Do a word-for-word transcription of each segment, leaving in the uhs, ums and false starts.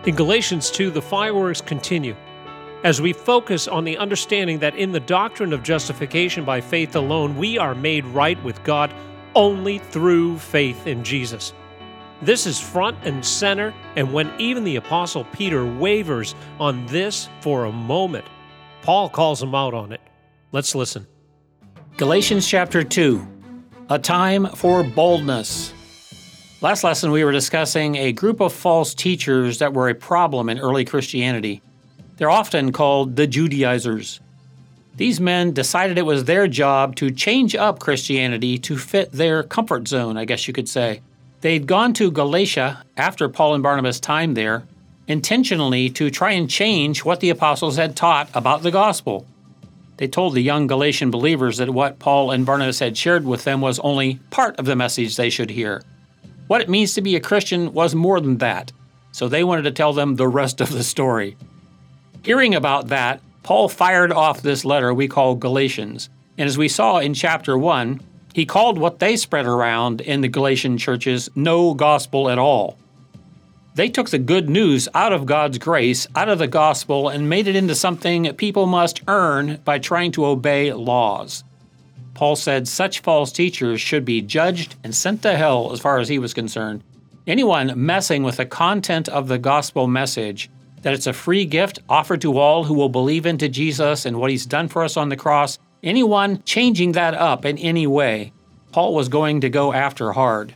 In Galatians two, the fireworks continue as we focus on the understanding that in the doctrine of justification by faith alone, we are made right with God only through faith in Jesus. This is front and center, and when even the Apostle Peter wavers on this for a moment, Paul calls him out on it. Let's listen. Galatians chapter two, a time for boldness. Last lesson we were discussing a group of false teachers that were a problem in early Christianity. They're often called the Judaizers. These men decided it was their job to change up Christianity to fit their comfort zone, I guess you could say. They'd gone to Galatia after Paul and Barnabas' time there, intentionally to try and change what the apostles had taught about the gospel. They told the young Galatian believers that what Paul and Barnabas had shared with them was only part of the message they should hear. What it means to be a Christian was more than that, so they wanted to tell them the rest of the story. Hearing about that, Paul fired off this letter we call Galatians, and as we saw in chapter one, he called what they spread around in the Galatian churches no gospel at all. They took the good news out of God's grace, out of the gospel, and made it into something people must earn by trying to obey laws. Paul said such false teachers should be judged and sent to hell as far as he was concerned. Anyone messing with the content of the gospel message, that it's a free gift offered to all who will believe into Jesus and what he's done for us on the cross, anyone changing that up in any way, Paul was going to go after hard.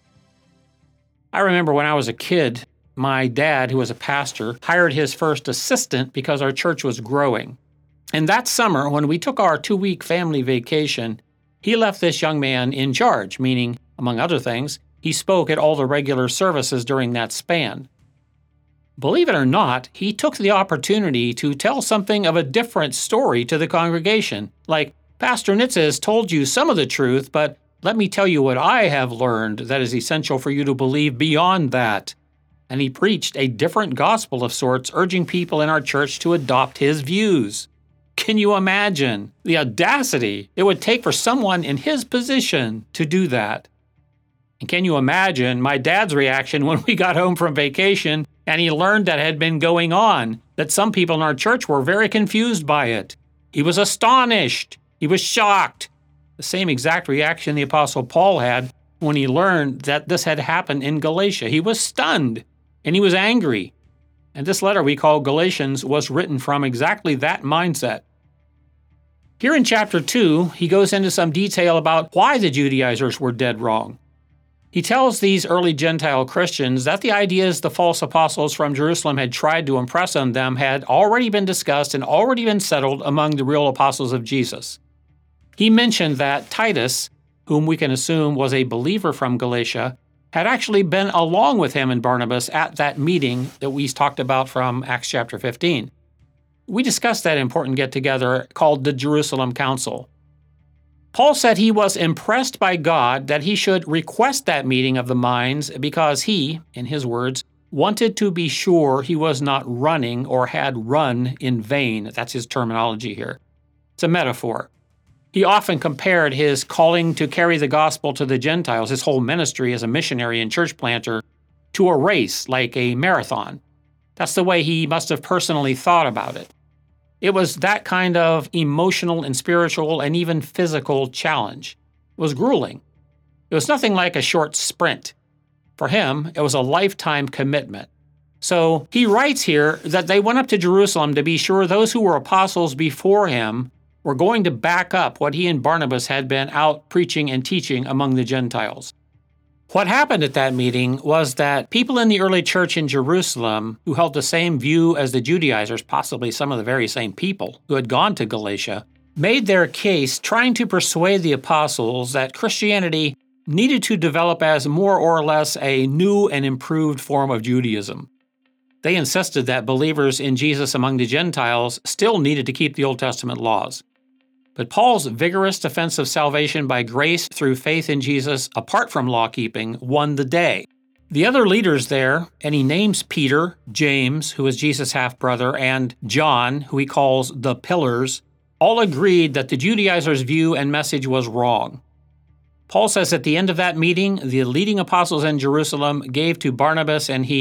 I remember when I was a kid, my dad, who was a pastor, hired his first assistant because our church was growing. And that summer, when we took our two-week family vacation, he left this young man in charge, meaning, among other things, he spoke at all the regular services during that span. Believe it or not, he took the opportunity to tell something of a different story to the congregation, like, Pastor Nitze has told you some of the truth, but let me tell you what I have learned that is essential for you to believe beyond that. And he preached a different gospel of sorts, urging people in our church to adopt his views. Can you imagine the audacity it would take for someone in his position to do that? And can you imagine my dad's reaction when we got home from vacation and he learned that had been going on, that some people in our church were very confused by it? He was astonished. He was shocked. The same exact reaction the Apostle Paul had when he learned that this had happened in Galatia. He was stunned and he was angry. And this letter we call Galatians was written from exactly that mindset. Here in chapter two, he goes into some detail about why the Judaizers were dead wrong. He tells these early Gentile Christians that the ideas the false apostles from Jerusalem had tried to impress on them had already been discussed and already been settled among the real apostles of Jesus. He mentioned that Titus, whom we can assume was a believer from Galatia, had actually been along with him and Barnabas at that meeting that we talked about from Acts chapter fifteen. We discussed that important get-together called the Jerusalem Council. Paul said he was impressed by God that he should request that meeting of the minds because he, in his words, wanted to be sure he was not running or had run in vain. That's his terminology here. It's a metaphor. He often compared his calling to carry the gospel to the Gentiles, his whole ministry as a missionary and church planter, to a race like a marathon. That's the way he must have personally thought about it. It was that kind of emotional and spiritual and even physical challenge. It was grueling. It was nothing like a short sprint. For him, it was a lifetime commitment. So he writes here that they went up to Jerusalem to be sure those who were apostles before him were going to back up what he and Barnabas had been out preaching and teaching among the Gentiles. What happened at that meeting was that people in the early church in Jerusalem who held the same view as the Judaizers, possibly some of the very same people who had gone to Galatia, made their case trying to persuade the apostles that Christianity needed to develop as more or less a new and improved form of Judaism. They insisted that believers in Jesus among the Gentiles still needed to keep the Old Testament laws. But Paul's vigorous defense of salvation by grace through faith in Jesus, apart from law-keeping, won the day. The other leaders there, and he names Peter, James, who is Jesus' half-brother, and John, who he calls the Pillars, all agreed that the Judaizers' view and message was wrong. Paul says at the end of that meeting, the leading apostles in Jerusalem gave to Barnabas and he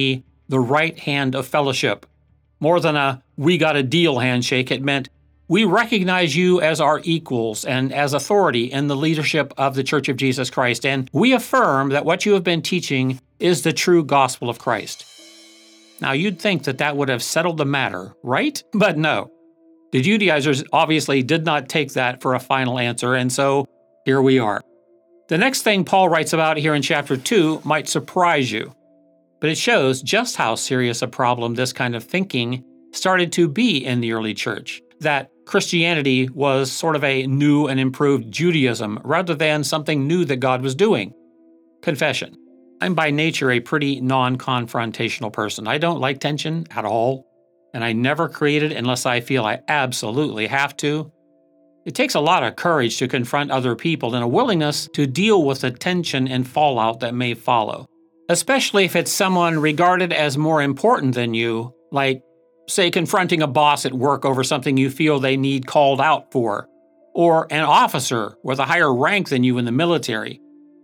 the right hand of fellowship. More than a we got a deal handshake, it meant we recognize you as our equals and as authority in the leadership of the Church of Jesus Christ, and we affirm that what you have been teaching is the true gospel of Christ. Now, you'd think that that would have settled the matter, right? But no. The Judaizers obviously did not take that for a final answer, and so here we are. The next thing Paul writes about here in chapter two might surprise you, but it shows just how serious a problem this kind of thinking started to be in the early church, that Christianity was sort of a new and improved Judaism rather than something new that God was doing. Confession. I'm by nature a pretty non-confrontational person. I don't like tension at all, and I never create it unless I feel I absolutely have to. It takes a lot of courage to confront other people and a willingness to deal with the tension and fallout that may follow, especially if it's someone regarded as more important than you, like, say, confronting a boss at work over something you feel they need called out for, or an officer with a higher rank than you in the military.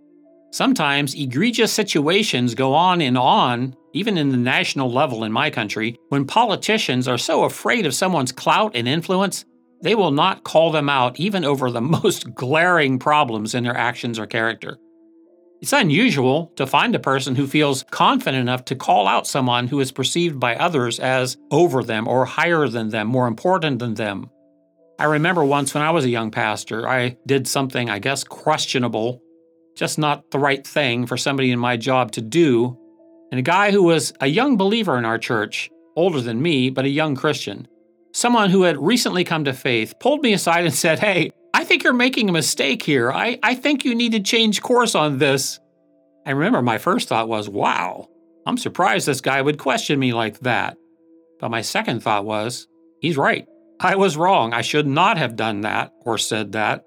Sometimes egregious situations go on and on, even in the national level in my country, when politicians are so afraid of someone's clout and influence, they will not call them out even over the most glaring problems in their actions or character. It's unusual to find a person who feels confident enough to call out someone who is perceived by others as over them or higher than them, more important than them. I remember once when I was a young pastor, I did something, I guess, questionable, just not the right thing for somebody in my job to do, and a guy who was a young believer in our church, older than me, but a young Christian, someone who had recently come to faith, pulled me aside and said, "Hey, I think you're making a mistake here. I, I think you need to change course on this." I remember my first thought was, wow, I'm surprised this guy would question me like that. But my second thought was, he's right. I was wrong. I should not have done that or said that.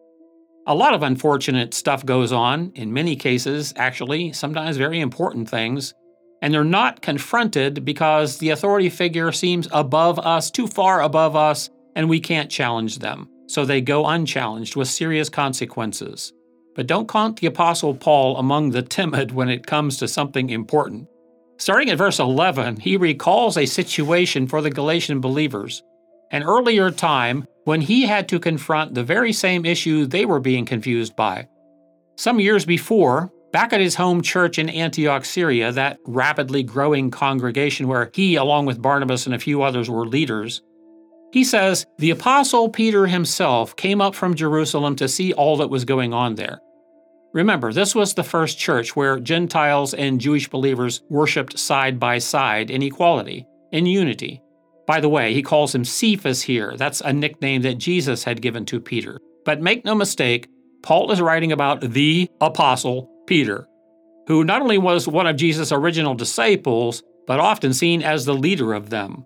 A lot of unfortunate stuff goes on, in many cases, actually, sometimes very important things, and they're not confronted because the authority figure seems above us, too far above us, and we can't challenge them. So they go unchallenged with serious consequences. But don't count the Apostle Paul among the timid when it comes to something important. Starting at verse eleven, he recalls a situation for the Galatian believers, an earlier time when he had to confront the very same issue they were being confused by. Some years before, back at his home church in Antioch, Syria, that rapidly growing congregation where he, along with Barnabas and a few others, were leaders, he says, the Apostle Peter himself came up from Jerusalem to see all that was going on there. Remember, this was the first church where Gentiles and Jewish believers worshipped side by side in equality, in unity. By the way, he calls him Cephas here. That's a nickname that Jesus had given to Peter. But make no mistake, Paul is writing about the Apostle Peter, who not only was one of Jesus' original disciples, but often seen as the leader of them.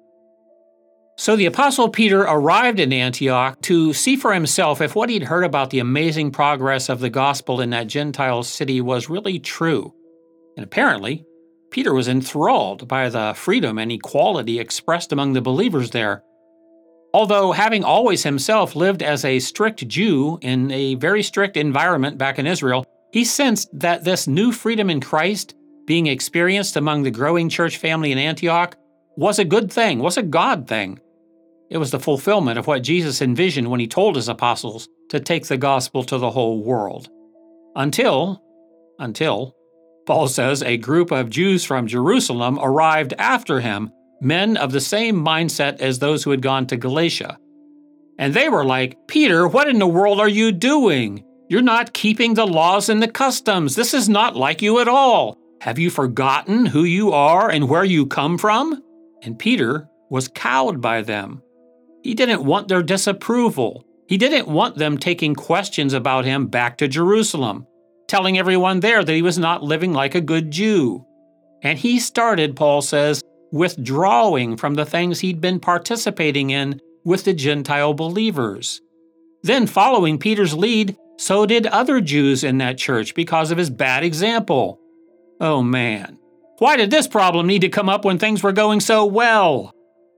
So the Apostle Peter arrived in Antioch to see for himself if what he'd heard about the amazing progress of the gospel in that Gentile city was really true. And apparently, Peter was enthralled by the freedom and equality expressed among the believers there. Although having always himself lived as a strict Jew in a very strict environment back in Israel, he sensed that this new freedom in Christ being experienced among the growing church family in Antioch was a good thing, was a God thing. It was the fulfillment of what Jesus envisioned when he told his apostles to take the gospel to the whole world. Until, until, Paul says, a group of Jews from Jerusalem arrived after him, men of the same mindset as those who had gone to Galatia. And they were like, "Peter, what in the world are you doing? You're not keeping the laws and the customs. This is not like you at all. Have you forgotten who you are and where you come from?" And Peter was cowed by them. He didn't want their disapproval. He didn't want them taking questions about him back to Jerusalem, telling everyone there that he was not living like a good Jew. And he started, Paul says, withdrawing from the things he'd been participating in with the Gentile believers. Then, following Peter's lead, so did other Jews in that church because of his bad example. Oh man, why did this problem need to come up when things were going so well?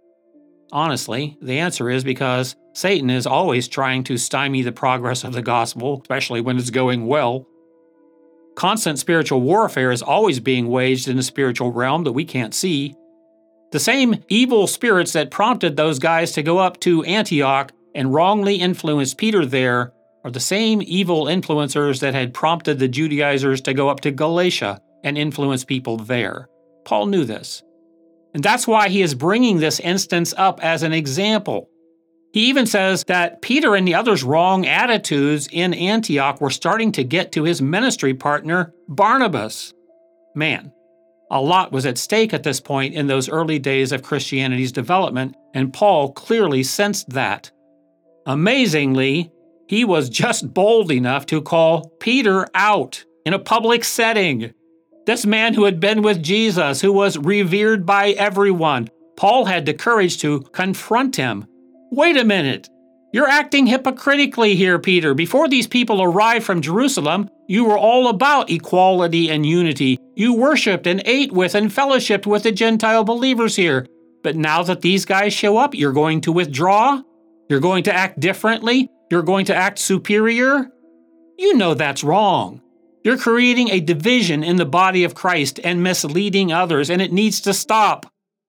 Honestly, the answer is because Satan is always trying to stymie the progress of the gospel, especially when it's going well. Constant spiritual warfare is always being waged in the spiritual realm that we can't see. The same evil spirits that prompted those guys to go up to Antioch and wrongly influenced Peter there are the same evil influencers that had prompted the Judaizers to go up to Galatia and influence people there. Paul knew this. And that's why he is bringing this instance up as an example. He even says that Peter and the others' wrong attitudes in Antioch were starting to get to his ministry partner, Barnabas. Man, a lot was at stake at this point in those early days of Christianity's development, and Paul clearly sensed that. Amazingly, he was just bold enough to call Peter out in a public setting. This man who had been with Jesus, who was revered by everyone, Paul had the courage to confront him. Wait a minute. You're acting hypocritically here, Peter. Before these people arrived from Jerusalem, you were all about equality and unity. You worshipped and ate with and fellowshipped with the Gentile believers here. But now that these guys show up, you're going to withdraw? You're going to act differently? You're going to act superior? You know that's wrong. You're creating a division in the body of Christ and misleading others, and it needs to stop.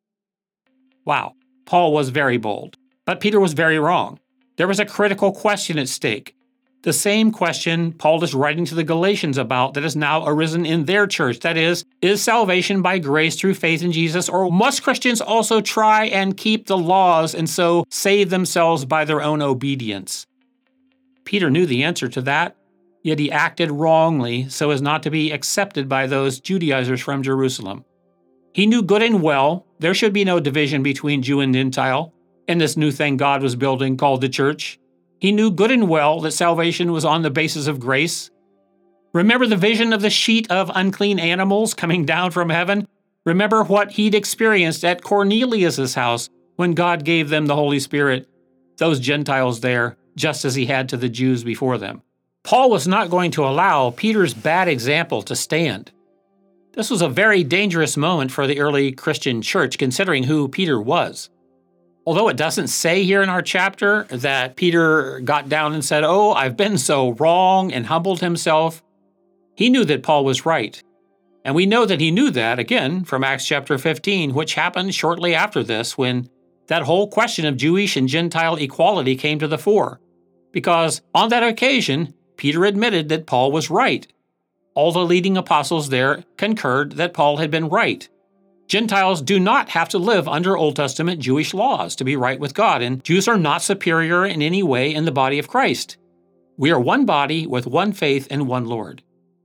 Wow, Paul was very bold. But Peter was very wrong. There was a critical question at stake. The same question Paul is writing to the Galatians about that has now arisen in their church. That is, is salvation by grace through faith in Jesus, or must Christians also try and keep the laws and so save themselves by their own obedience? Peter knew the answer to that, yet he acted wrongly so as not to be accepted by those Judaizers from Jerusalem. He knew good and well there should be no division between Jew and Gentile in this new thing God was building called the church. He knew good and well that salvation was on the basis of grace. Remember the vision of the sheet of unclean animals coming down from heaven? Remember what he'd experienced at Cornelius' house when God gave them the Holy Spirit, those Gentiles there, just as he had to the Jews before them. Paul was not going to allow Peter's bad example to stand. This was a very dangerous moment for the early Christian church, considering who Peter was. Although it doesn't say here in our chapter that Peter got down and said, "Oh, I've been so wrong," and humbled himself, he knew that Paul was right. And we know that he knew that, again, from Acts chapter fifteen, which happened shortly after this, when that whole question of Jewish and Gentile equality came to the fore. Because on that occasion, Peter admitted that Paul was right. All the leading apostles there concurred that Paul had been right. Gentiles do not have to live under Old Testament Jewish laws to be right with God, and Jews are not superior in any way in the body of Christ. We are one body with one faith and one Lord.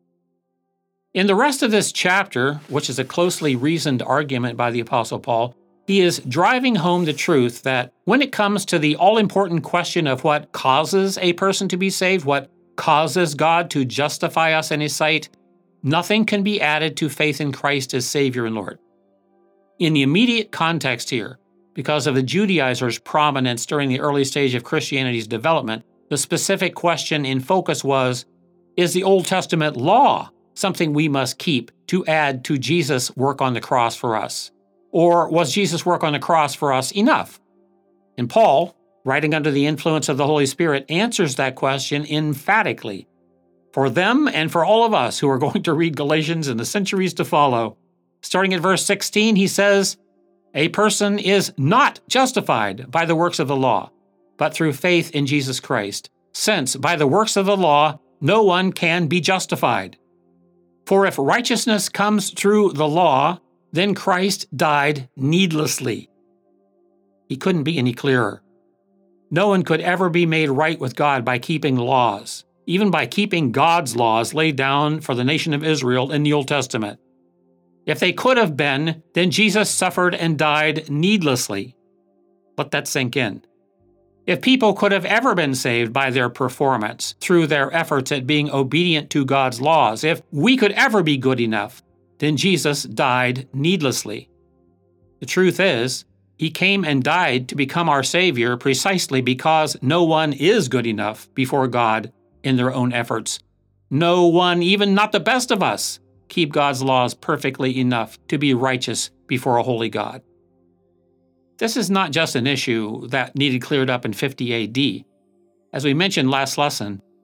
In the rest of this chapter, which is a closely reasoned argument by the Apostle Paul, he is driving home the truth that when it comes to the all-important question of what causes a person to be saved, what causes God to justify us in His sight, nothing can be added to faith in Christ as Savior and Lord. In the immediate context here, because of the Judaizers' prominence during the early stage of Christianity's development, the specific question in focus was, is the Old Testament law something we must keep to add to Jesus' work on the cross for us? Or was Jesus' work on the cross for us enough? And Paul, writing under the influence of the Holy Spirit, answers that question emphatically. For them and for all of us who are going to read Galatians in the centuries to follow, starting at verse sixteen, he says, "A person is not justified by the works of the law, but through faith in Jesus Christ, since by the works of the law no one can be justified. For if righteousness comes through the law, then Christ died needlessly." He couldn't be any clearer. No one could ever be made right with God by keeping laws, even by keeping God's laws laid down for the nation of Israel in the Old Testament. If they could have been, then Jesus suffered and died needlessly. Let that sink in. If people could have ever been saved by their performance, through their efforts at being obedient to God's laws, if we could ever be good enough, then Jesus died needlessly. The truth is, He came and died to become our Savior precisely because no one is good enough before God in their own efforts. No one, even not the best of us, keep God's laws perfectly enough to be righteous before a holy God. This is not just an issue that needed cleared up in fifty A D. As we mentioned last lesson,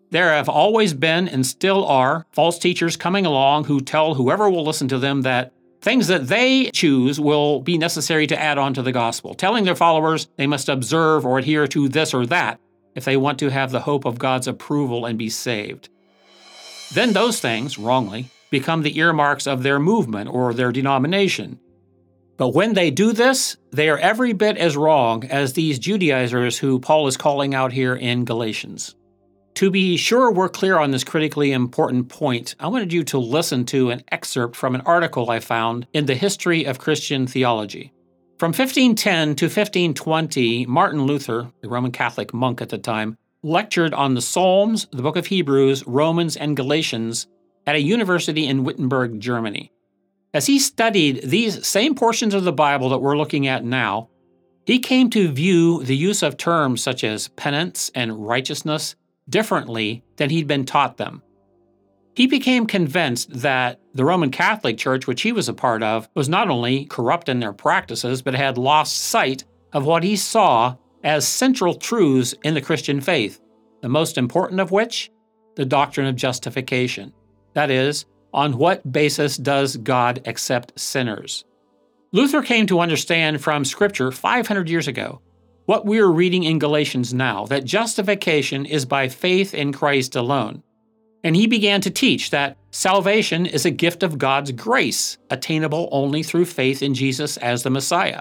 There have always been and still are false teachers coming along who tell whoever will listen to them that things that they choose will be necessary to add on to the gospel, telling their followers they must observe or adhere to this or that if they want to have the hope of God's approval and be saved. Then those things, wrongly, become the earmarks of their movement or their denomination. But when they do this, they are every bit as wrong as these Judaizers who Paul is calling out here in Galatians. To be sure we're clear on this critically important point, I wanted you to listen to an excerpt from an article I found in the History of Christian Theology. From fifteen ten to fifteen twenty, Martin Luther, the Roman Catholic monk at the time, lectured on the Psalms, the Book of Hebrews, Romans, and Galatians at a university in Wittenberg, Germany. As he studied these same portions of the Bible that we're looking at now, he came to view the use of terms such as penance and righteousness differently than he'd been taught them. He became convinced that the Roman Catholic Church, which he was a part of, was not only corrupt in their practices, but had lost sight of what he saw as central truths in the Christian faith, the most important of which, the doctrine of justification. That is, on what basis does God accept sinners? Luther came to understand from Scripture five hundred years ago what we are reading in Galatians now, that justification is by faith in Christ alone. And he began to teach that salvation is a gift of God's grace, attainable only through faith in Jesus as the Messiah.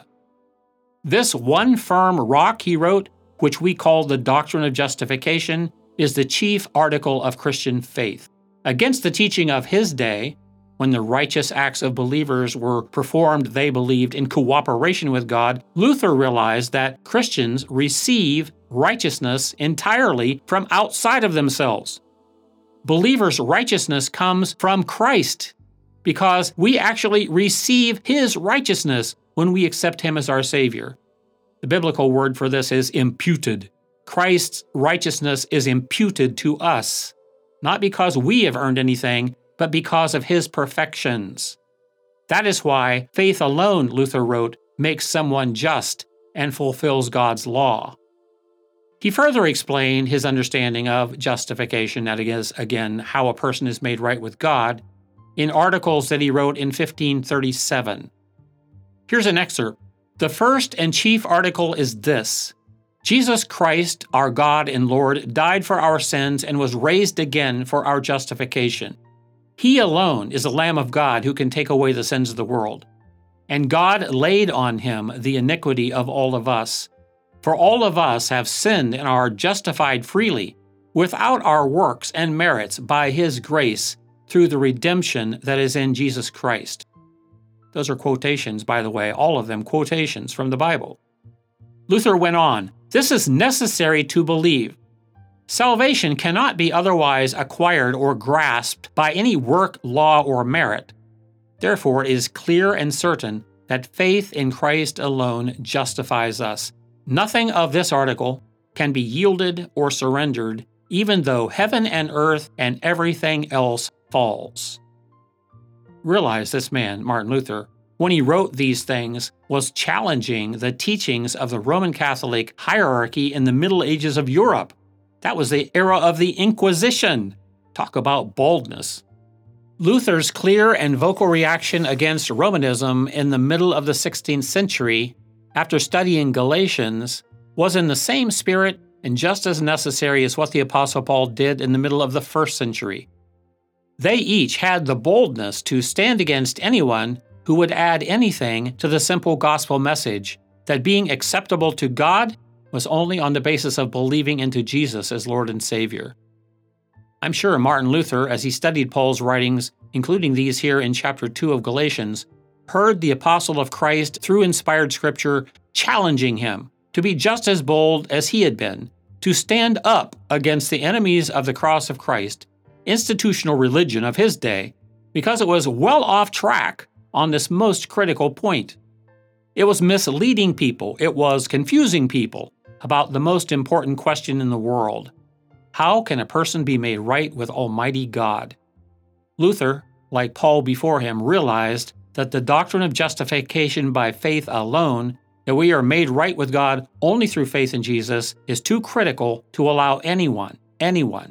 This one firm rock, he wrote, which we call the doctrine of justification, is the chief article of Christian faith. Against the teaching of his day, when the righteous acts of believers were performed, they believed, in cooperation with God, Luther realized that Christians receive righteousness entirely from outside of themselves. Believers' righteousness comes from Christ because we actually receive His righteousness when we accept Him as our Savior. The biblical word for this is imputed. Christ's righteousness is imputed to us, not because we have earned anything, but because of His perfections. That is why faith alone, Luther wrote, makes someone just and fulfills God's law. He further explained his understanding of justification, that is, again, how a person is made right with God, in articles that he wrote in fifteen thirty-seven. Here's an excerpt. The first and chief article is this: Jesus Christ, our God and Lord, died for our sins and was raised again for our justification. He alone is the Lamb of God who can take away the sins of the world. And God laid on him the iniquity of all of us. For all of us have sinned and are justified freely, without our works and merits, by His grace, through the redemption that is in Jesus Christ. Those are quotations, by the way, all of them quotations from the Bible. Luther went on, "This is necessary to believe. Salvation cannot be otherwise acquired or grasped by any work, law, or merit. Therefore, it is clear and certain that faith in Christ alone justifies us. Nothing of this article can be yielded or surrendered, even though heaven and earth and everything else falls." Realize this man, Martin Luther, when he wrote these things, was challenging the teachings of the Roman Catholic hierarchy in the Middle Ages of Europe. That was the era of the Inquisition. Talk about boldness. Luther's clear and vocal reaction against Romanism in the middle of the sixteenth century, after studying Galatians, was in the same spirit and just as necessary as what the Apostle Paul did in the middle of the first century. They each had the boldness to stand against anyone who would add anything to the simple gospel message that being acceptable to God was only on the basis of believing into Jesus as Lord and Savior. I'm sure Martin Luther, as he studied Paul's writings, including these here in chapter two of Galatians, heard the apostle of Christ through inspired scripture challenging him to be just as bold as he had been, to stand up against the enemies of the cross of Christ, institutional religion of his day, because it was well off track on this most critical point. It was misleading people, it was confusing people about the most important question in the world. How can a person be made right with Almighty God? Luther, like Paul before him, realized that the doctrine of justification by faith alone, that we are made right with God only through faith in Jesus, is too critical to allow anyone, anyone,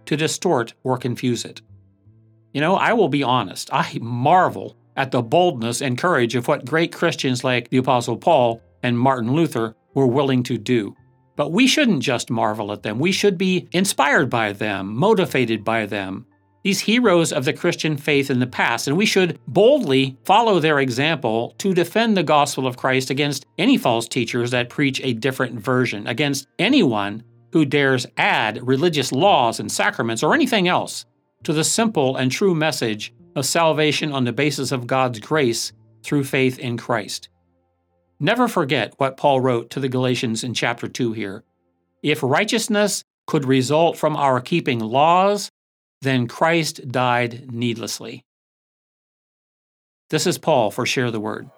to distort or confuse it. You know, I will be honest, I marvel at the boldness and courage of what great Christians like the Apostle Paul and Martin Luther were willing to do. But we shouldn't just marvel at them. We should be inspired by them, motivated by them, these heroes of the Christian faith in the past, and we should boldly follow their example to defend the gospel of Christ against any false teachers that preach a different version, against anyone who dares add religious laws and sacraments or anything else to the simple and true message of salvation on the basis of God's grace through faith in Christ. Never forget what Paul wrote to the Galatians in chapter two here. If righteousness could result from our keeping laws, then Christ died needlessly. This is Paul for Share the Word.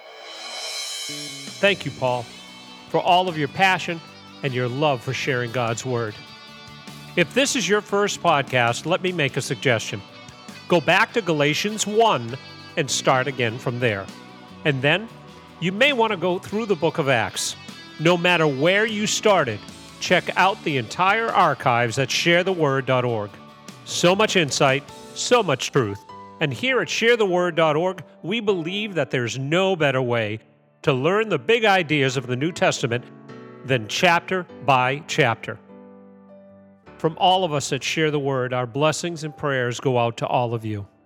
Thank you, Paul, for all of your passion and your love for sharing God's Word. If this is your first podcast, let me make a suggestion. Go back to Galatians one and start again from there. And then you may want to go through the book of Acts. No matter where you started, check out the entire archives at share the word dot org. So much insight, so much truth. And here at share the word dot org, we believe that there's no better way to learn the big ideas of the New Testament than chapter by chapter. From all of us at Share the Word, our blessings and prayers go out to all of you.